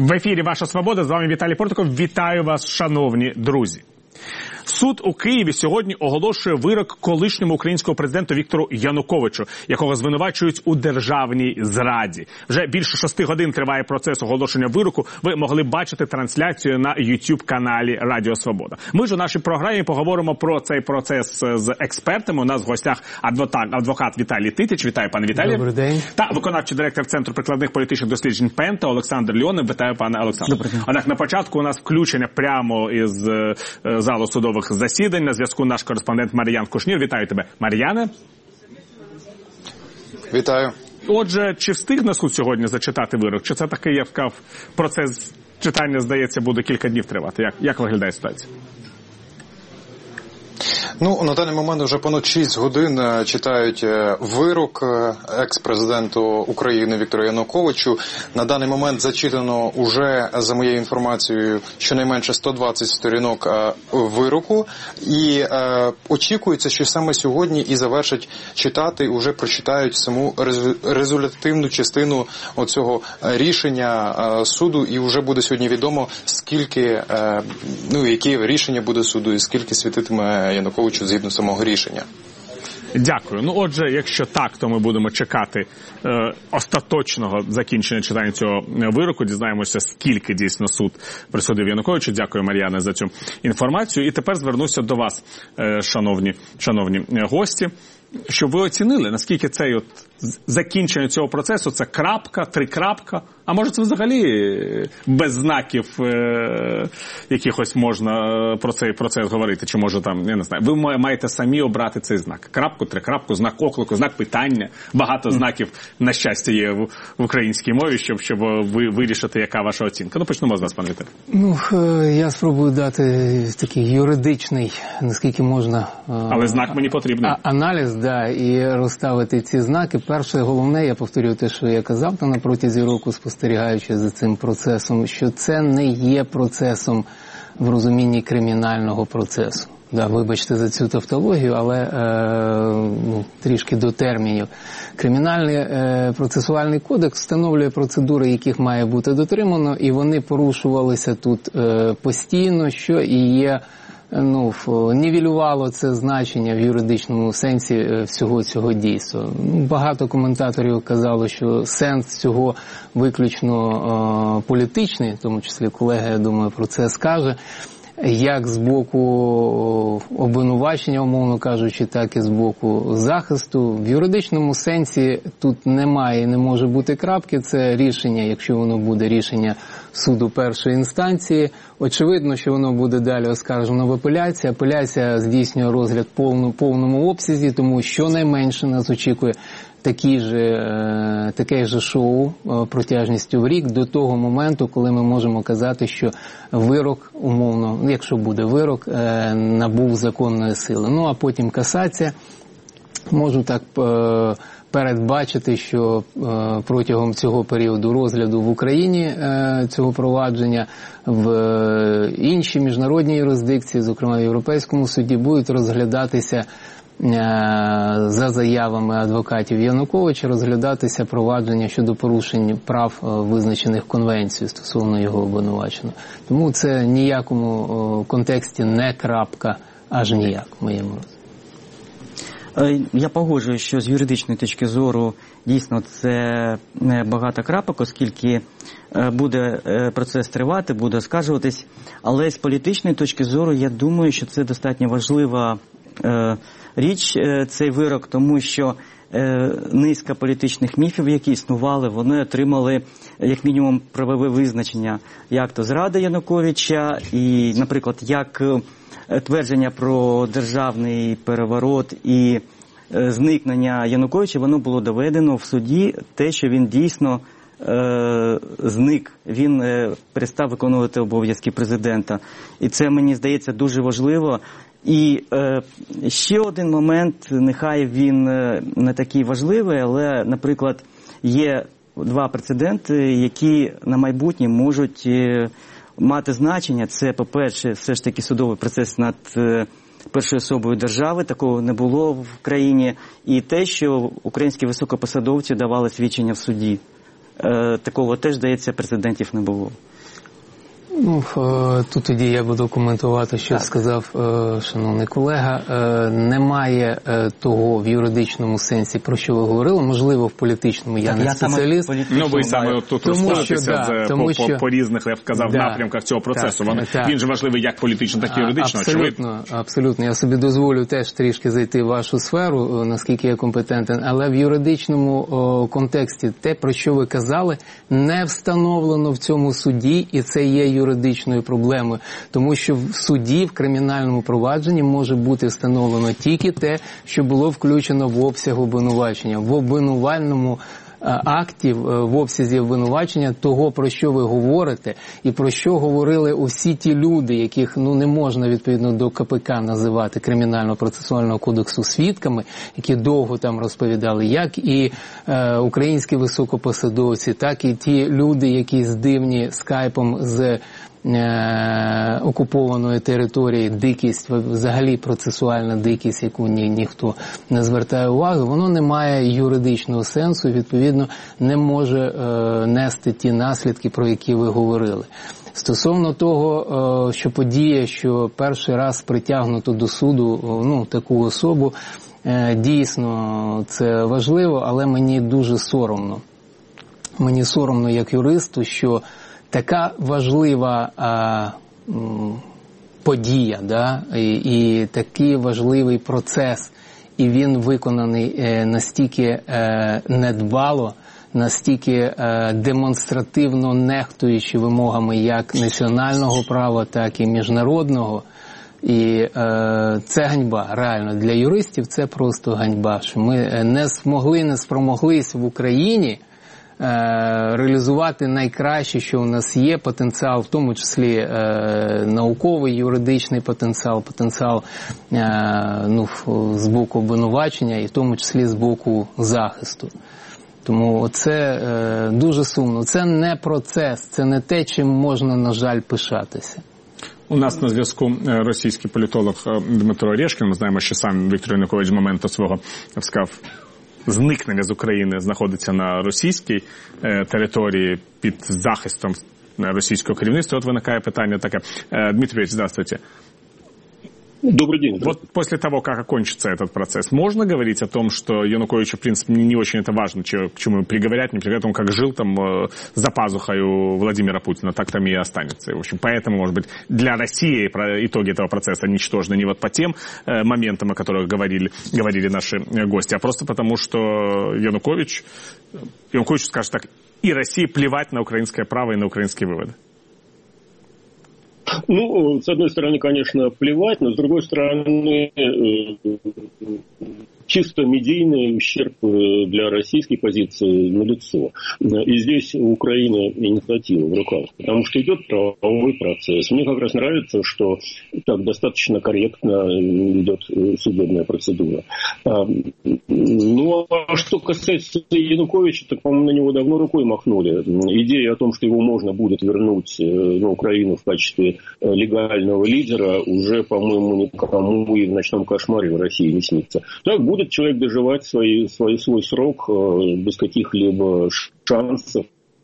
В ефірі «Ваша свобода», з вами Віталій Портников. Вітаю вас, шановні друзі. Суд у Києві сьогодні оголошує вирок колишньому українському президенту Віктору Януковичу, якого звинувачують у державній зраді. Вже більше 6 годин триває процес оголошення вироку. Ви могли бачити трансляцію на YouTube-каналі Радіо Свобода. Ми ж у нашій програмі поговоримо про цей процес з експертами. У нас в гостях адвокат Віталій Титич. Вітаю, пане Віталій. Добрий день. Та виконавчий директор Центру прикладних політичних досліджень ПЕНТА Олександр Льонов. Вітаю, пане Олександр. Добрий день. Однак на початку у нас включення прямо із залу судових засідань. На зв'язку наш кореспондент Мар'ян Кушнір. Вітаю тебе, Мар'яне. Вітаю. Отже, чи встигне суд сьогодні зачитати вирок? Чи це такий, я сказав, процес читання, здається, буде кілька днів тривати? Як виглядає ситуація? Ну, на даний момент вже понад 6 годин читають вирок екс-президенту України Віктору Януковичу. На даний момент зачитано уже, за моєю інформацією, щонайменше 120 сторінок вироку. І очікується, що саме сьогодні і завершать читати, вже прочитають саму резолютивну частину оцього рішення суду. І вже буде сьогодні відомо, скільки, яке рішення буде суду і скільки світитиме Януковичу згідно самого рішення. Дякую. Ну, отже, якщо так, то ми будемо чекати остаточного закінчення читання цього вироку. Дізнаємося, скільки дійсно суд присудив Януковичу. Дякую, Мар'яне, за цю інформацію. І тепер звернуся до вас, шановні гості, щоб ви оцінили, наскільки цей закінчення цього процесу – це крапка, 3 крапка, а може це взагалі без знаків якихось можна про цей процес говорити, чи може там, я не знаю, ви маєте самі обрати цей знак. Крапку, 3 крапку, знак оклику, знак питання. Багато знаків, на щастя, є в українській мові, щоб ви вирішити, яка ваша оцінка. Ну, почнемо з вас, пане Віталій. Ну, я спробую дати такий юридичний, наскільки можна... Але знак мені потрібний. Аналіз, да, і розставити ці знаки. Перше, головне, я повторюю те, що я казав на протязі року, спостерігаючи за цим процесом, що це не є процесом в розумінні кримінального процесу. Да, вибачте за цю тавтологію, але трішки до термінів. Кримінальний процесуальний кодекс встановлює процедури, яких має бути дотримано, і вони порушувалися тут постійно, що і є нівелювало це значення в юридичному сенсі всього цього дійства. Багато коментаторів казали, що сенс цього виключно політичний, в тому числі колега, я думаю, про це скаже, як з боку обвинувачення, умовно кажучи, так і з боку захисту. В юридичному сенсі тут немає і не може бути крапки. Це рішення, якщо воно буде рішення суду першої інстанції. Очевидно, що воно буде далі оскаржено в апеляції. Апеляція здійснює розгляд в повному обсязі, тому щонайменше нас очікує таке ж шоу протяжністю в рік до того моменту, коли ми можемо казати, що вирок, умовно, якщо буде вирок, набув законної сили. Ну, а потім касація. Можу так передбачити, що протягом цього періоду розгляду в Україні цього провадження в іншій міжнародній юрисдикції, зокрема в Європейському суді, будуть розглядатися за заявами адвокатів Януковича, розглядатися провадження щодо порушень прав, визначених Конвенцією стосовно його обвинуваченого. Тому це ніякому контексті не крапка, аж ніяк в моєму розумі. Я погоджуюсь, що з юридичної точки зору дійсно це багато крапок, оскільки буде процес тривати, буде оскаржуватись, але з політичної точки зору я думаю, що це достатньо важлива річ, цей вирок, тому що низка політичних міфів, які існували, вони отримали як мінімум правове визначення, як то зрада Януковича і, наприклад, як твердження про державний переворот і зникнення Януковича, воно було доведено в суді, те, що він дійсно зник, він перестав виконувати обов'язки президента. І це, мені здається, дуже важливо. І ще один момент, нехай він не такий важливий, але, наприклад, є 2 прецеденти, які на майбутнє можуть мати значення. Це, по-перше, все ж таки судовий процес над першою особою держави, такого не було в країні, і те, що українські високопосадовці давали свідчення в суді. Такого теж, здається, прецедентів не було. Ну, тут тоді я буду коментувати, що сказав шановний колега. Немає того в юридичному сенсі, про що ви говорили. Можливо, в політичному я не спеціаліст. Ну, ви саме тут розставитеся по різних, я б казав, напрямках цього процесу. Він же важливий як політично, так і юридично. Абсолютно. Я собі дозволю теж трішки зайти в вашу сферу, наскільки я компетентен. Але в юридичному контексті те, про що ви казали, не встановлено в цьому суді, і це є юридичною проблемою. Тому що в суді, в кримінальному провадженні може бути встановлено тільки те, що було включено в обсяг обвинувачення. В обвинувальному акті, в обсязі обвинувачення того, про що ви говорите, і про що говорили усі ті люди, яких не можна відповідно до КПК називати Кримінального процесуального кодексу свідками, які довго там розповідали, як і українські високопосадовці, так і ті люди, які здивні скайпом з окупованої території, дикість, взагалі процесуальна дикість, яку ніхто не звертає уваги, воно не має юридичного сенсу і, відповідно, не може нести ті наслідки, про які ви говорили. Стосовно того, що подія, що перший раз притягнуто до суду таку особу, дійсно це важливо, але мені дуже соромно. Мені соромно як юристу, що така важлива подія, і такий важливий процес, і він виконаний настільки недбало, настільки демонстративно нехтуючи вимогами як національного права, так і міжнародного. І це ганьба, реально. Для юристів це просто ганьба, що ми не спромоглись в Україні реалізувати найкраще, що у нас є, потенціал, в тому числі науковий, юридичний потенціал з боку обвинувачення і в тому числі з боку захисту. Тому це дуже сумно. Це не процес, це не те, чим можна, на жаль, пишатися. У нас на зв'язку російський політолог Дмитро Орешкін. Ми знаємо, що сам Віктор Янукович з моменту свого, я б сказав, зникнення з України знаходиться на російській території під захистом російского керівництва. От виникає питання таке. Дмитрий Ильич, здравствуйте. Добрый день. Вот после того, как окончится этот процесс, можно говорить о том, что Януковичу, в принципе, не очень это важно, к чему приговорять, не приговорять, он как жил там за пазухой у Владимира Путина, так там и останется. В общем, поэтому, может быть, для России итоги этого процесса ничтожны не вот по тем моментам, о которых говорили наши гости, а просто потому, что Януковичу, скажем так, и России плевать на украинское право и на украинские выводы. Ну, с одной стороны, конечно, плевать, но с другой стороны, чисто медийный ущерб для российской позиции налицо. И здесь у Украины инициатива в руках, потому что идет правовой процесс. Мне как раз нравится, что так достаточно корректно идет судебная процедура. Ну, а что касается Януковича, так, по-моему, на него давно рукой махнули. Идея о том, что его можно будет вернуть на Украину в качестве легального лидера, уже, по-моему, никому и в ночном кошмаре в России не снится. Так будет человек доживать свой срок без каких-либо шансов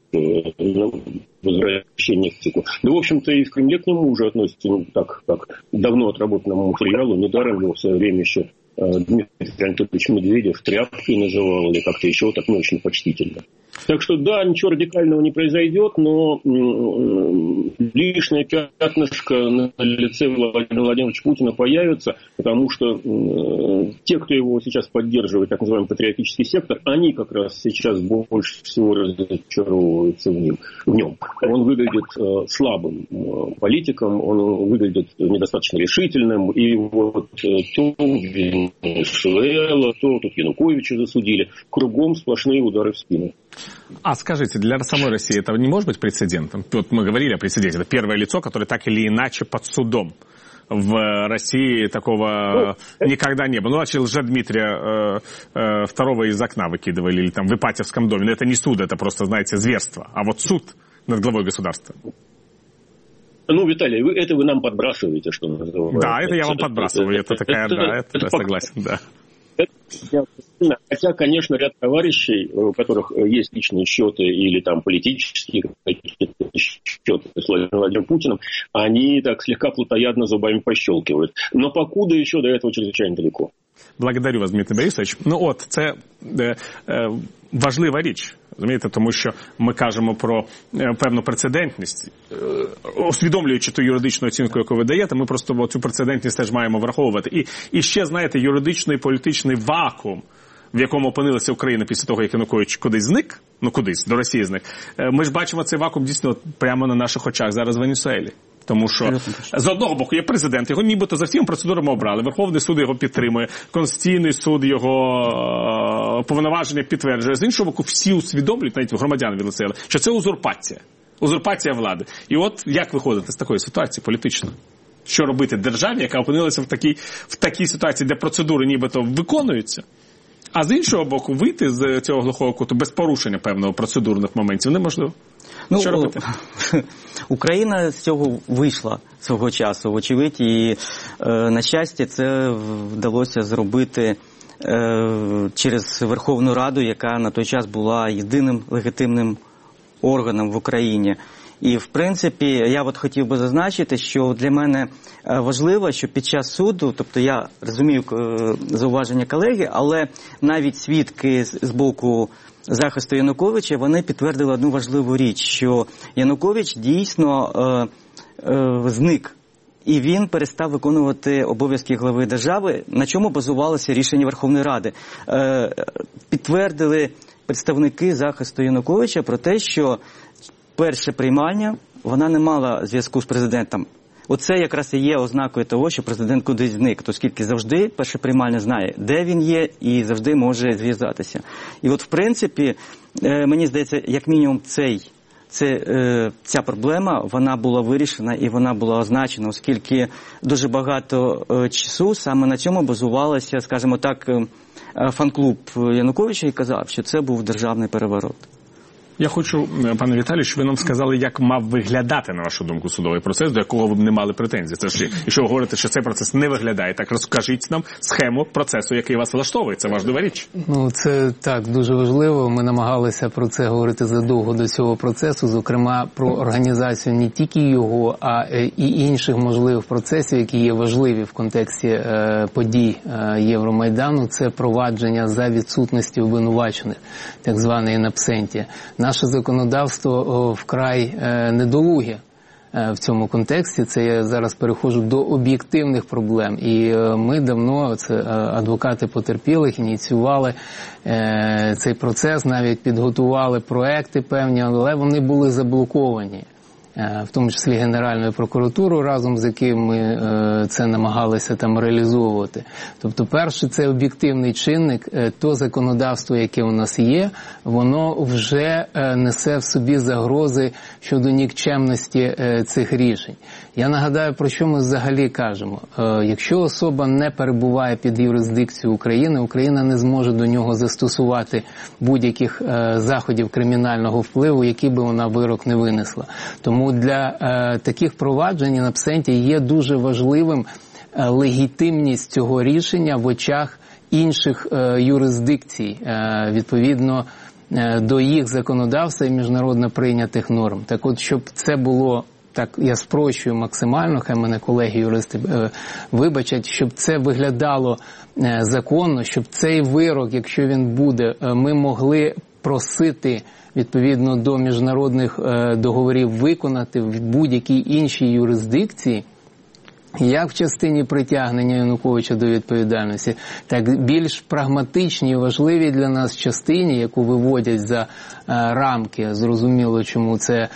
возвращения в циклу. Да, в общем-то, и в Кремле к нему уже относятся так, как давно отработанному материалу. Недаром его в свое время еще Дмитрий Анатольевич Медведев тряпкой называл или как-то еще так не очень почтительно. Так что, да, ничего радикального не произойдет, но лишнее пятнышко на лице Владимира Владимировича Путина появится, потому что те, кто его сейчас поддерживает, так называемый патриотический сектор, они как раз сейчас больше всего разочаровываются в нем. Он выглядит слабым политиком, он выглядит недостаточно решительным, и вот то Венесуэла, то тут Януковича засудили, кругом сплошные удары в спину. А скажите, для самой России это не может быть прецедентом? Вот мы говорили о прецеденте. Это первое лицо, которое так или иначе под судом. В России такого никогда не было. Ну, вообще Лжедмитрия второго из окна выкидывали, или там в Ипатьевском доме. Но это не суд, это просто, знаете, зверство. А вот суд над главой государства. Ну, Виталий, это вы нам подбрасываете, что называется. Да, это я вам подбрасываю. Это такая, да, это согласен, да. Хотя, конечно, ряд товарищей, у которых есть личные счеты или там политические какие-то счеты с Владимиром Путиным, они так слегка плотоядно зубами пощелкивают. Но покуда еще до этого чрезвычайно далеко. Благодарю вас, Дмитрий Борисович. Це важлива річ. Розумієте, тому що ми кажемо про певну прецедентність. Усвідомлюючи ту юридичну оцінку, яку ви даєте, ми просто цю прецедентність теж маємо враховувати. І ще, знаєте, юридичний політичний вакуум, в якому опинилася Україна після того, як Янукович кудись зник, до Росії зник, ми ж бачимо цей вакуум дійсно прямо на наших очах зараз в Венесуелі. Тому що з одного боку є президент, його нібито за всіма процедурами обрали, Верховний суд його підтримує, Конституційний суд його повноваження підтверджує. З іншого боку, всі усвідомлюють, навіть громадяни Венесуели, що це узурпація влади. І от як виходити з такої ситуації політично? Що робити державі, яка опинилася в такій ситуації, де процедури нібито виконуються, а з іншого боку, вийти з цього глухого куту без порушення певного процедурних моментів неможливо. Що робити? Україна з цього вийшла свого часу, вочевидь, і, на щастя, це вдалося зробити через Верховну Раду, яка на той час була єдиним легітимним органом в Україні. І, в принципі, я хотів би зазначити, що для мене важливо, що під час суду, тобто я розумію зауваження колеги, але навіть свідки з боку захисту Януковича, вони підтвердили одну важливу річ, що Янукович дійсно зник. І він перестав виконувати обов'язки глави держави, на чому базувалося рішення Верховної Ради. Підтвердили представники захисту Януковича про те, що перше приймання, вона не мала зв'язку з президентом. Оце якраз і є ознакою того, що президент кудись зник, оскільки завжди перше приймальне знає, де він є, і завжди може зв'язатися. І в принципі, мені здається, як мінімум ця проблема, вона була вирішена і вона була означена, оскільки дуже багато часу саме на цьому базувалося, скажімо так, фан-клуб Януковича і казав, що це був державний переворот. Я хочу, пане Віталію, щоб ви нам сказали, як мав виглядати, на вашу думку, судовий процес, до якого ви б не мали претензій. Це ж, якщо ви говорите, що цей процес не виглядає, так розкажіть нам схему процесу, який вас влаштовує. Це важлива річ. Це так, дуже важливо. Ми намагалися про це говорити задовго до цього процесу, зокрема про організацію не тільки його, а і інших можливих процесів, які є важливі в контексті подій Євромайдану. Це провадження за відсутності обвинувачених, так зване in absentia. Наше законодавство вкрай недолуге в цьому контексті. Це я зараз переходжу до об'єктивних проблем. І ми давно, це адвокати потерпілих, ініціювали цей процес, навіть підготували проекти певні, але вони були заблоковані. В тому числі Генеральною прокуратурою, разом з яким ми це намагалися там реалізовувати. Тобто, перше, це об'єктивний чинник, то законодавство, яке у нас є, воно вже несе в собі загрози щодо нікчемності цих рішень. Я нагадаю, про що ми взагалі кажемо. Якщо особа не перебуває під юрисдикцією України, Україна не зможе до нього застосувати будь-яких заходів кримінального впливу, які би вона вирок не винесла. Тому для таких проваджень in absentia є дуже важливим легітимність цього рішення в очах інших юрисдикцій, відповідно до їх законодавства і міжнародно прийнятих норм. Так от, щоб це було, так я спрощую максимально, хай мене колеги-юристи вибачать, щоб це виглядало законно, щоб цей вирок, якщо він буде, ми могли просити відповідно до міжнародних договорів виконати в будь-якій іншій юрисдикції, як в частині притягнення Януковича до відповідальності, так більш прагматичні і важливі для нас частині, яку виводять за рамки, зрозуміло, чому це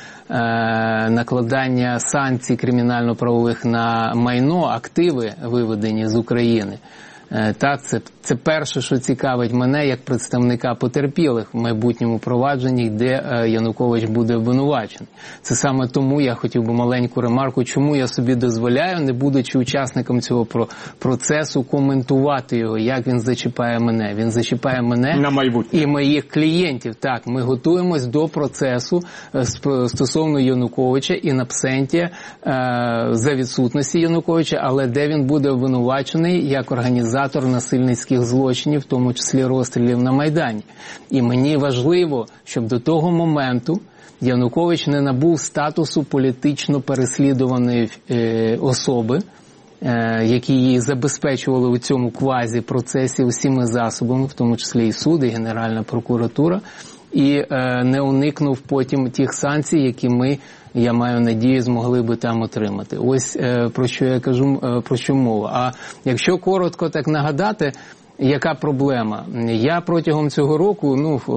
накладання санкцій кримінально-правових на майно, активи, виведені з України. Так, це перше, що цікавить мене як представника потерпілих в майбутньому провадженні, де Янукович буде обвинувачений. Це саме тому я хотів би маленьку ремарку, чому я собі дозволяю, не будучи учасником цього процесу, коментувати його, як він зачіпає мене. Він зачіпає мене на майбутнє і моїх клієнтів. Так, ми готуємось до процесу стосовно Януковича in absentia за відсутності Януковича, але де він буде обвинувачений як організатор організатор насильницьких злочинів, в тому числі розстрілів на Майдані. І мені важливо, щоб до того моменту Янукович не набув статусу політично переслідуваної особи, які її забезпечували у цьому квазі-процесі усіма засобами, в тому числі і суд, і Генеральна прокуратура, і не уникнув потім тих санкцій, які ми, я маю надію, змогли би там отримати. Ось про що я кажу, про що мова. А якщо коротко так нагадати, яка проблема? Я протягом цього року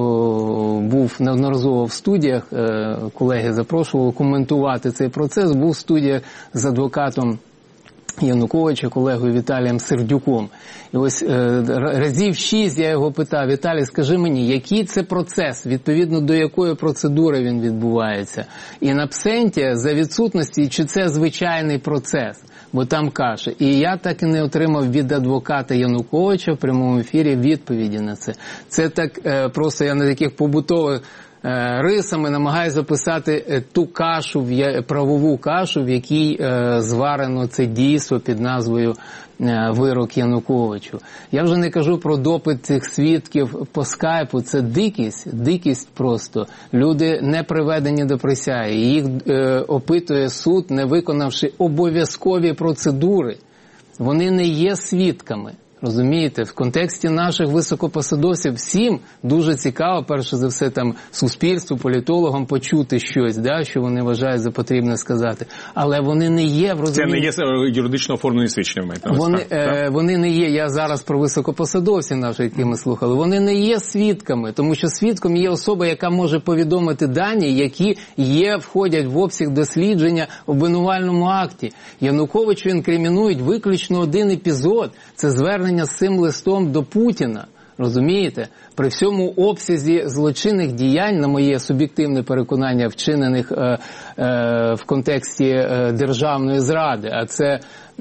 був неодноразово в студіях, колеги запрошували коментувати цей процес, був в студіях з адвокатом Януковича, колегою Віталієм Сердюком. І ось разів 6 я його питав: Віталій, скажи мені, який це процес, відповідно до якої процедури він відбувається? І на абсенті, за відсутності, чи це звичайний процес? Бо там каша. І я так і не отримав від адвоката Януковича в прямому ефірі відповіді на це. Це так просто я на таких побутових рисами намагаюся записати ту кашу, правову кашу, в якій зварено це дійство під назвою вирок Януковичу. Я вже не кажу про допит цих свідків по скайпу. Це дикість просто. Люди не приведені до присяги. Їх опитує суд, не виконавши обов'язкові процедури. Вони не є свідками. Розумієте, в контексті наших високопосадовців всім дуже цікаво, перше за все, там суспільству, політологам почути щось, да, що вони вважають за потрібне сказати. Але вони не є, розумієте... Це не є юридично оформлені свідчення. Вони не є, я зараз про високопосадовців наших, які ми слухали, вони не є свідками, тому що свідком є особа, яка може повідомити дані, які входять в обсяг дослідження в обвинувальному акті. Януковичу інкримінують виключно один епізод, це звернення з цим листом до Путіна, розумієте? При всьому обсязі злочинних діянь, на моє суб'єктивне переконання, вчинених в контексті державної зради, а це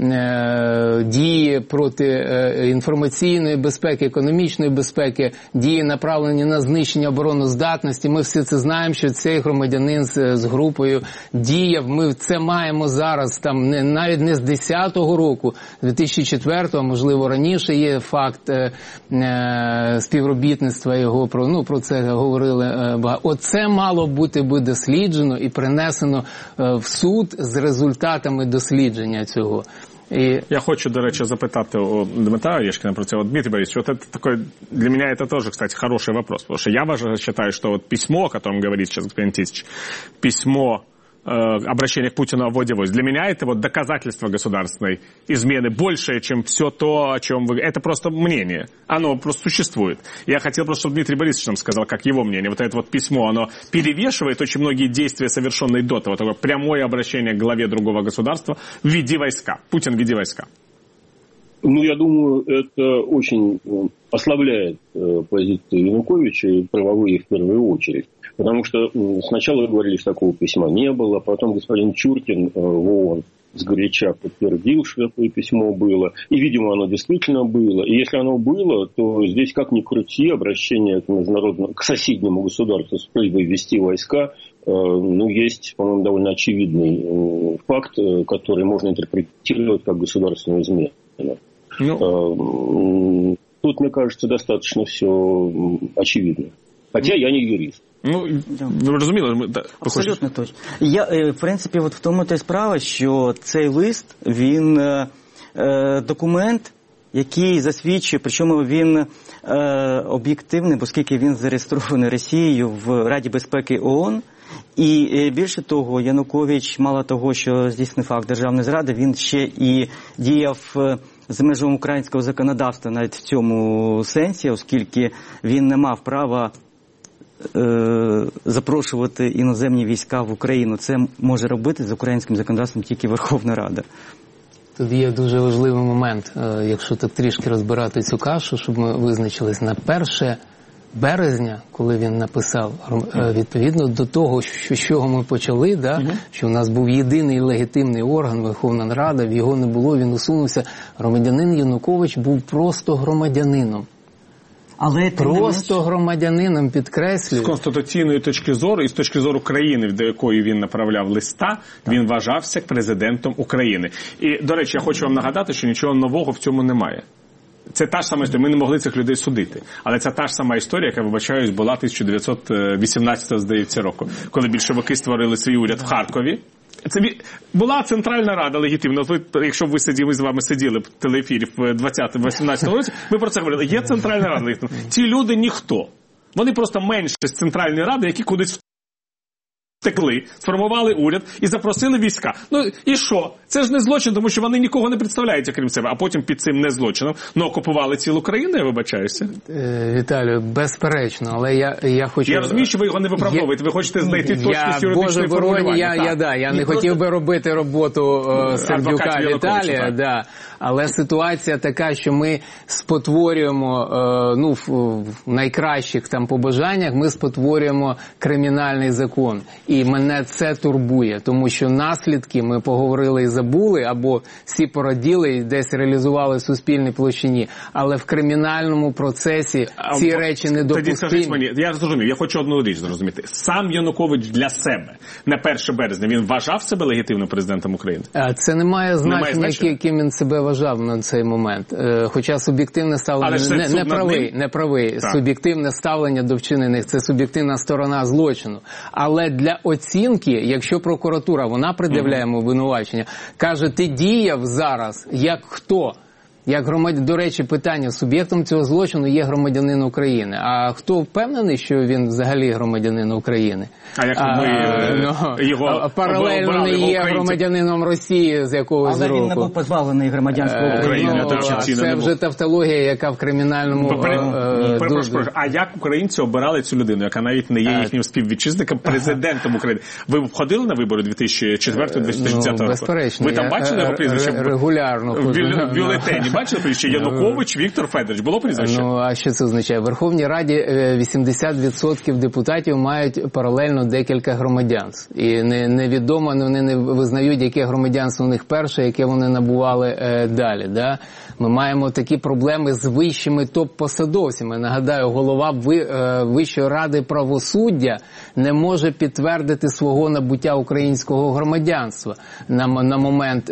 дії проти інформаційної безпеки, економічної безпеки, дії направлені на знищення обороноздатності. Ми всі це знаємо, що цей громадянин з групою діяв. Ми це маємо зараз, там навіть не з 10-го року, 2004-го, можливо, раніше є факт співробітництва його, про це говорили багато. Оце мало бути би досліджено і принесено в суд з результатами дослідження цього. Я хочу, до речі, запитати у Дмитра Орешкина про це. Дмитрий Борисович, вот это такой, для меня это тоже, кстати, хороший вопрос, потому что я считаю, что вот письмо, о котором говорит сейчас господин Тисич, письмо, обращение к Путину о вводе войск, для меня это вот доказательство государственной измены большее, чем все то, о чем вы... Это просто мнение. Оно просто существует. Я хотел просто, чтобы Дмитрий Борисович нам сказал, как его мнение. Вот это вот письмо, оно перевешивает очень многие действия, совершенные до того. Такое прямое обращение к главе другого государства: введи войска. Путин, введи войска. Ну, я думаю, это очень ослабляет позицию Януковича, правовые в первую очередь. Потому что сначала говорили, что такого письма не было, потом господин Чуркин в ООН сгоряча подтвердил, что такое письмо было. И, видимо, оно действительно было. И если оно было, то здесь, как ни крути, обращение к соседнему государству с просьбой ввести войска, есть, по-моему, довольно очевидный факт, который можно интерпретировать как государственную измену. Тут, мне кажется, достаточно все очевидно. Хотя я не юрист. Розуміло. Абсолютно точно. В принципі, от в тому та й справа, що цей лист, він документ, який засвідчує, причому він об'єктивний, оскільки він зареєстрований Росією в Раді безпеки ООН. І більше того, Янукович, мало того, що здійснив факт державної зради, він ще і діяв за межами українського законодавства навіть в цьому сенсі, оскільки він не мав права запрошувати іноземні війська в Україну. Це може робити з українським законодавством тільки Верховна Рада. Тут є дуже важливий момент, якщо так трішки розбирати цю кашу, щоб ми визначились на 1 березня, коли він написав, відповідно до того, з чого ми почали, що в нас був єдиний легітимний орган, Верховна Рада, його не було, він усунувся. Громадянин Янукович був просто громадянином. Але просто громадянином, підкреслюю. З конституційної точки зору і з точки зору країни, до якої він направляв листа, він вважався президентом України. І, до речі, я хочу вам нагадати, що нічого нового в цьому немає. Це та ж сама історія. Ми не могли цих людей судити. Але це та ж сама історія, яка, вибачаюсь, була 1918, здається, року. Коли більшовики створили свій уряд в Харкові. Це була Центральна Рада легітимна. Якщо ви з вами сиділи в телеефірі в 20-18 році, ми про це говорили. Є Центральна Рада легітимна. Ці люди ніхто. Вони просто менше з Центральної Ради, які кудись втекли, сформували уряд і запросили війська. Ну і що? Це ж не злочин, тому що вони нікого не представляють, окрім себе. А потім під цим не злочином, окупували цілу країну, я вибачаюся. Віталію, безперечно, але я хочу... Я розумію, що ви його не виправдовуєте, ви хочете знайти точки з юридичної формулювання. Я не хотів би робити роботу Сердюка Віталія, але ситуація така, що ми спотворюємо, в найкращих там побажаннях, ми спотворюємо кримінальний закон. І мене це турбує, тому що наслідки, ми поговорили і забули, або всі пораділи і десь реалізували в суспільній площині, але в кримінальному процесі ці речі недопустимі. Тоді скажіть мені, я зрозумів, я хочу одну річ зрозуміти. Сам Янукович для себе на 1 березня, він вважав себе легітимним президентом України? Це не має значення, ким він себе вважав на цей момент. Хоча суб'єктивне ставлення, не правий. Суб'єктивне ставлення до вчинених, це суб'єктивна сторона злочину. Але для оцінки, якщо прокуратура, вона пред'являє йому обвинувачення, каже, ти діяв зараз як хто? Як до речі, питання, суб'єктом цього злочину є громадянин України. А хто впевнений, що він взагалі громадянин України? А як ми його паралельно не є громадянином Росії з якогось року. Але він не був позбавлений громадянства України. Це вже тавтологія, яка в кримінальному... А як українці обирали цю людину, яка навіть не є їхнім співвітчизником, президентом України? Ви входили на вибори 2004-2010 року? Безперечно. Ви там бачили його прізвище? Регулярно. В бюлетені бачили прізвище? Янукович Віктор Федорович. Було прізвище? А що це означає? В Верховній Раді 80% депутатів мають паралельно декілька громадянств. І невідомо, вони не визнають, яке громадянство у них перше, яке вони набували далі. Да? Ми маємо такі проблеми з вищими топ-посадовцями. Нагадаю, голова Вищої ради правосуддя не може підтвердити свого набуття українського громадянства на момент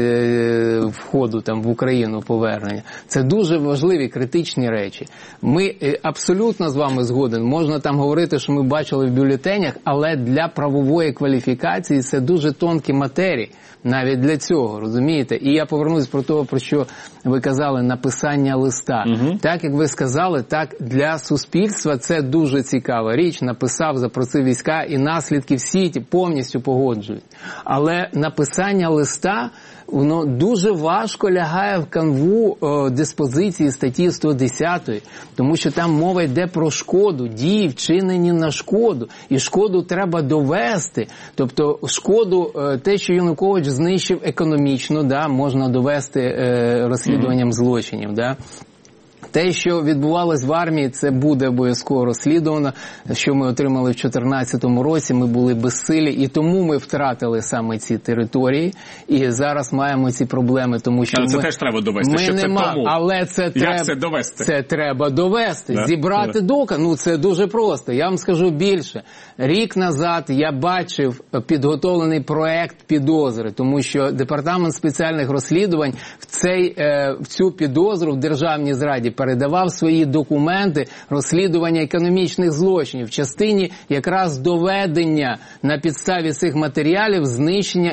входу там в Україну, повернення. Це дуже важливі, критичні речі. Ми абсолютно з вами згоден. Можна там говорити, що ми бачили в бюлетенях, але для правової кваліфікації це дуже тонкі матерії. Навіть для цього, розумієте? І я повернусь про те, про що ви казали, написання листа. Так, як ви сказали, так для суспільства це дуже цікава річ. Написав, запросив війська, і наслідки всі повністю погоджують. Але написання листа, воно дуже важко лягає в канву диспозиції статті 110, тому що там мова йде про шкоду, дії вчинені на шкоду, і шкоду треба довести. Тобто шкоду, те, що Янукович знищив економічно, да, можна довести розслідуванням злочинів, да. Те, що відбувалось в армії, це буде обов'язково розслідувано. Що ми отримали в 2014 році, ми були безсилі, і тому ми втратили саме ці території, і зараз маємо ці проблеми, тому що але це теж треба довести, що це тому. Але це як це довести? Це треба довести, зібрати доказ. Ну, це дуже просто. Я вам скажу більше. Рік назад я бачив підготовлений проект підозри, тому що Департамент спеціальних розслідувань в цю підозру в Державній зраді передавав свої документи розслідування економічних злочинів в частині якраз доведення на підставі цих матеріалів знищення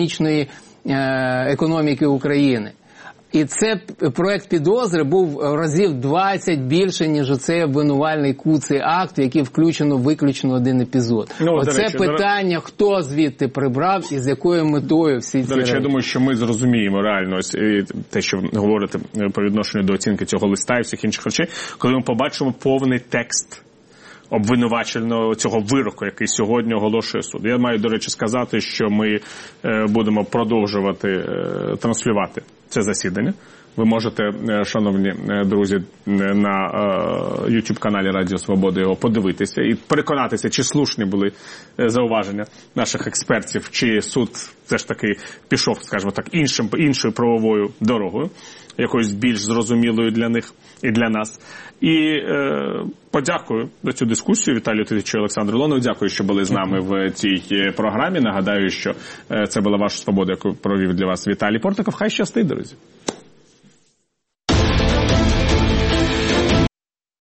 економіки України. І це проект підозри був разів 20 більше, ніж оцей обвинувальний куций акт, в який включено виключно один епізод. Оце питання, хто звідти прибрав і з якою метою всі ці речі. До речі, я думаю, що ми зрозуміємо реально те, що ви говорите по відношенню до оцінки цього листа і всіх інших речей, коли ми побачимо повний текст обвинувачального цього вироку, який сьогодні оголошує суд. Я маю, до речі, сказати, що ми будемо продовжувати транслювати це засідання. Ви можете, шановні друзі, на YouTube-каналі Радіо Свобода його подивитися і переконатися, чи слушні були зауваження наших експертів, чи суд все ж таки пішов, скажімо так, іншою правовою дорогою, якоюсь більш зрозумілою для них і для нас. І подякую за цю дискусію Віталію Титичу і Олександру Ілонову. Дякую, що були з нами в цій програмі. Нагадаю, що це була ваша свобода, яку провів для вас Віталій Портников. Хай щастить, друзі.